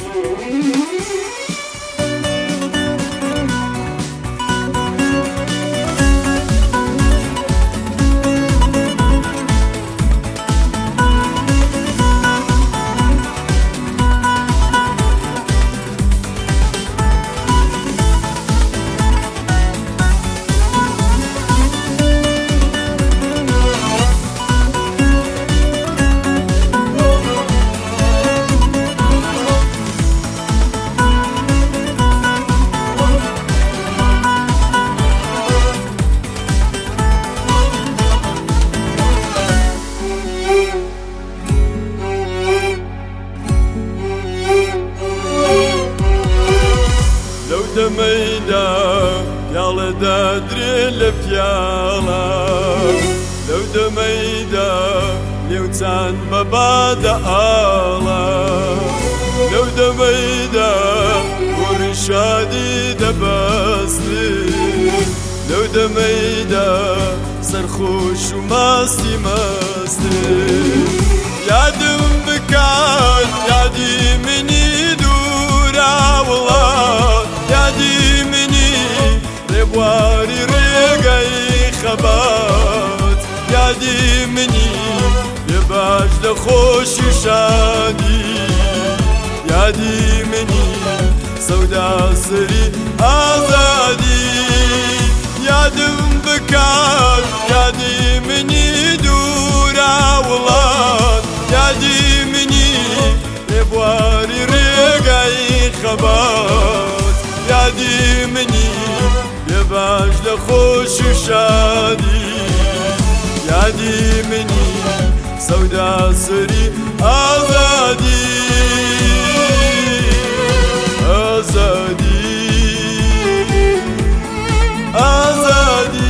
دميدا يالا دادري البيالا لو دميدا ليوتان مبادا آلا لو دميدا ورشادي دباسلي لو دميدا سرخوش وماستي يادم بكات يادي مني دورا والله يادي مني ربواري رقاي خبات يادي مني يباش لخوش شادي يادي مني سودا سري آزادي يادم بكات يادي مني دورا والله يادي مني ربواري رقاي خبات يادي مني يباش لخوش شادي يادي مني سودا سري آزادي آزادي آزادي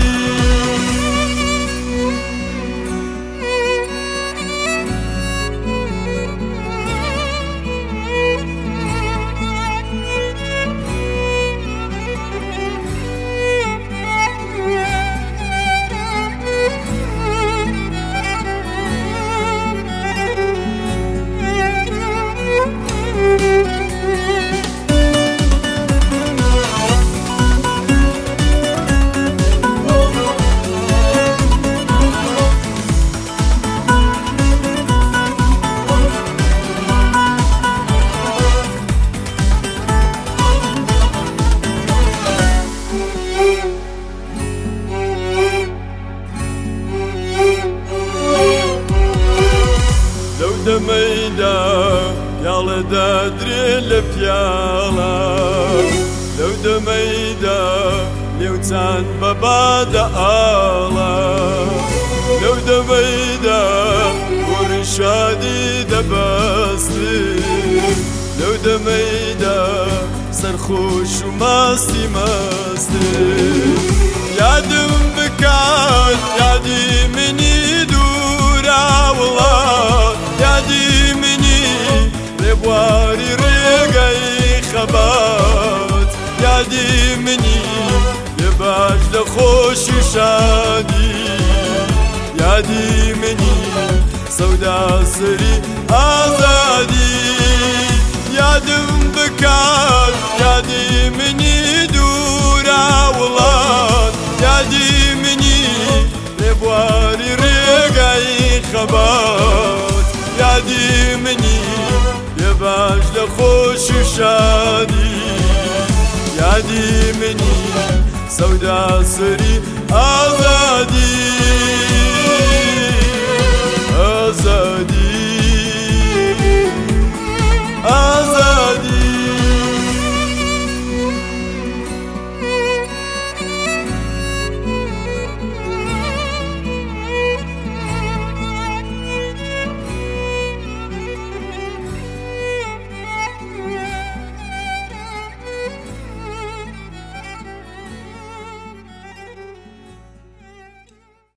دميدا يالا دادري البيالا لو دميدا ليوتان مبادا آلا لو دميدا ورشادي دباسلي لو دميدا سرخوش وماستي يادم بكات يادي مني دورا والله يادي مني ربواري رقاي خبات يادي مني يباش لخوش شادي يادي مني سودا سري آزادي يادم بكات يادي مني دورا والله يادي مني ربواري رقاي خبات يادي مني يباش لخوش شادي يادي مني سودا سري آزادي